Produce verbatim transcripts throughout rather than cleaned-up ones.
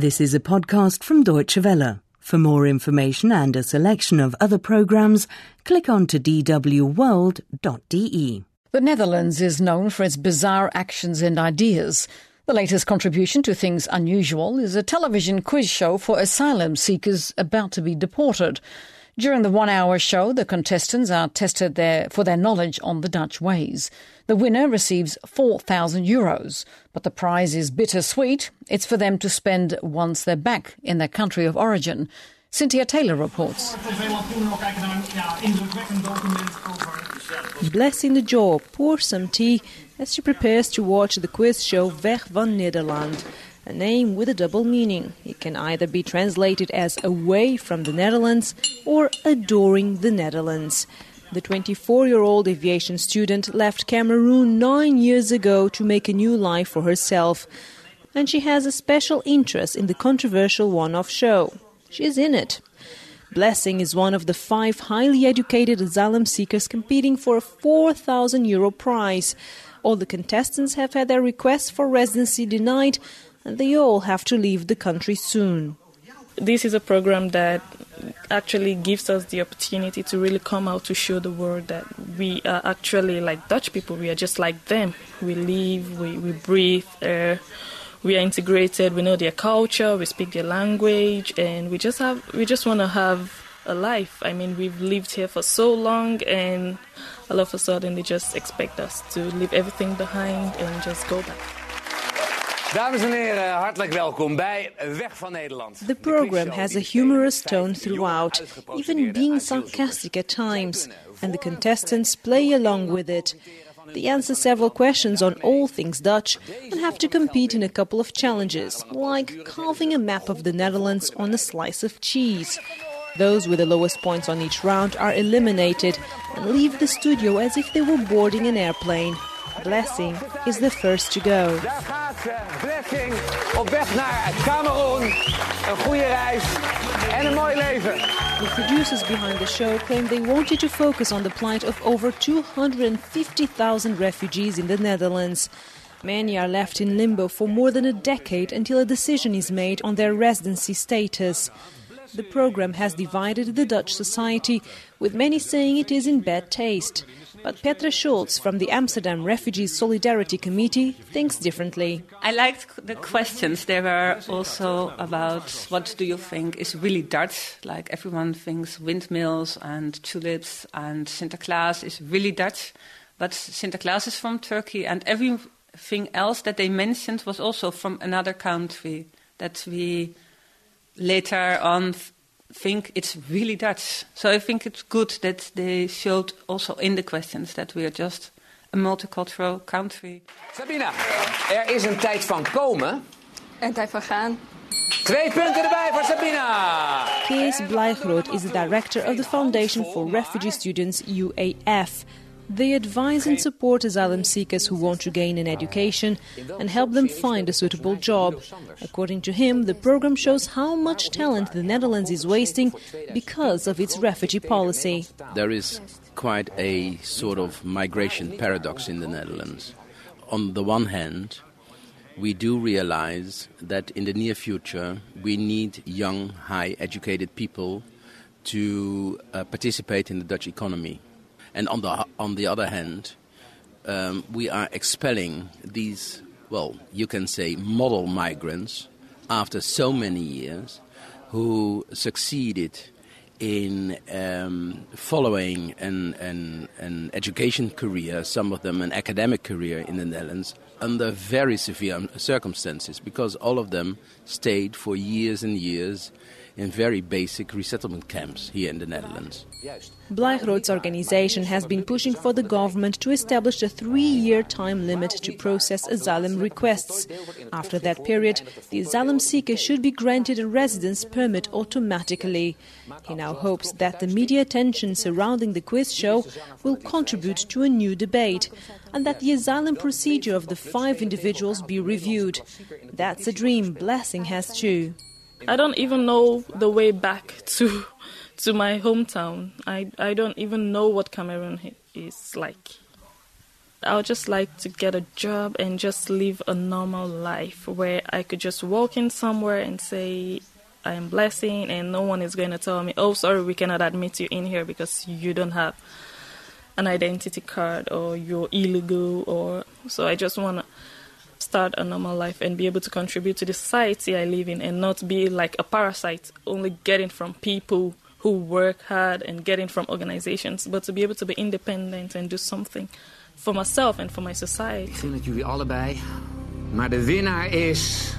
This is a podcast from Deutsche Welle. For more information and a selection of other programs, click on to d w world dot d e. The Netherlands is known for its bizarre actions and ideas. The latest contribution to Things Unusual is a television quiz show for asylum seekers about to be deported. During the one-hour show, the contestants are tested their, for their knowledge on the Dutch ways. The winner receives four thousand euros, but the prize is bittersweet. It's for them to spend once they're back in their country of origin. Cynthia Taylor reports. Blessing the jaw pours some tea as she prepares to watch the quiz show Weg van Nederland, a name with a double meaning. It can either be translated as away from the Netherlands or adoring the Netherlands. The twenty-four-year-old aviation student left Cameroon nine years ago to make a new life for herself. And she has a special interest in the controversial one-off show. She's in it. Blessing is one of the five highly educated asylum seekers competing for a four thousand euro prize. All the contestants have had their requests for residency denied, and they all have to leave the country soon. This is a program that actually gives us the opportunity to really come out to show the world that we are actually like Dutch people. We are just like them. We live, we, we breathe air, we are integrated, we know their culture, we speak their language, and we just have we just want to have a life. I mean, we've lived here for so long, and all of a sudden they just expect us to leave everything behind and just go back. Dames en heren, hartelijk welkom bij Weg van Nederland. The program has a humorous tone throughout, even being sarcastic at times, and the contestants play along with it. They answer several questions on all things Dutch and have to compete in a couple of challenges, like carving a map of the Netherlands on a slice of cheese. Those with the lowest points on each round are eliminated and leave the studio as if they were boarding an airplane. Blessing is the first to go. Daar gaat ze, Blessing, op weg naar Cameroen. Een goede reis en een mooi leven. The producers behind the show claim they wanted to focus on the plight of over two hundred fifty thousand refugees in the Netherlands. Many are left in limbo for more than a decade until a decision is made on their residency status. The program has divided the Dutch society, with many saying it is in bad taste. But Petra Schultz from the Amsterdam Refugees Solidarity Committee thinks differently. I liked the questions. They were also about what do you think is really Dutch? Like everyone thinks windmills and tulips and Sinterklaas is really Dutch. But Sinterklaas is from Turkey, and everything else that they mentioned was also from another country that we later on think it's really Dutch. So I think it's good that they showed also in the questions that we are just a multicultural country. Sabina, er is een tijd van komen. En tijd van gaan. Twee punten erbij voor Sabina. Kees Blijgroot is the director of the Foundation for Refugee Students, U A F. They advise and support asylum seekers who want to gain an education and help them find a suitable job. According to him, the program shows how much talent the Netherlands is wasting because of its refugee policy. There is quite a sort of migration paradox in the Netherlands. On the one hand, we do realize that in the near future we need young, high-educated people to uh, participate in the Dutch economy. And on the on the other hand, um, we are expelling these, well, you can say model migrants after so many years who succeeded in um, following an, an, an education career, some of them an academic career in the Netherlands, under very severe circumstances, because all of them stayed for years and years in very basic resettlement camps here in the Netherlands. Blijgroot's organization has been pushing for the government to establish a three-year time limit to process asylum requests. After that period, the asylum seeker should be granted a residence permit automatically. He now hopes that the media attention surrounding the quiz show will contribute to a new debate, and that the asylum procedure of the five individuals be reviewed. That's a dream Blessing has too. I don't even know the way back to to my hometown. I, I don't even know what Cameroon is like. I would just like to get a job and just live a normal life where I could just walk in somewhere and say, I am blessing, and no one is going to tell me, oh, sorry, we cannot admit you in here because you don't have an identity card or you're illegal. Or so I just want to start a normal life and be able to contribute to the society I live in and not be like a parasite, only getting from people who work hard and getting from organizations, but to be able to be independent and do something for myself and for my society. Ik gun het jullie allebei, maar de winnaar is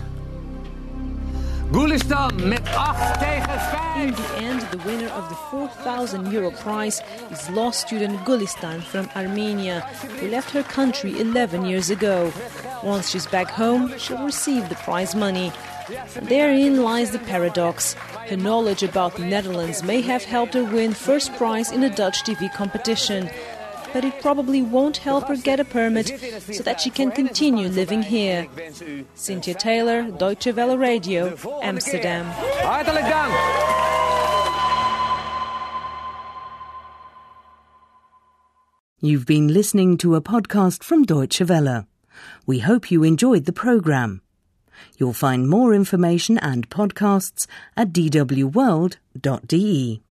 Gulistan met acht tegen vijf. In the end, the winner of the four thousand euro prize is law student Gulistan from Armenia, who left her country eleven years ago. Once she's back home, she'll receive the prize money. And therein lies the paradox. Her knowledge about the Netherlands may have helped her win first prize in a Dutch T V competition, but it probably won't help her get a permit so that she can continue living here. Cynthia Taylor, Deutsche Welle Radio, Amsterdam. Hartelijk dank. You've been listening to a podcast from Deutsche Welle. We hope you enjoyed the programme. You'll find more information and podcasts at d w world dot d e.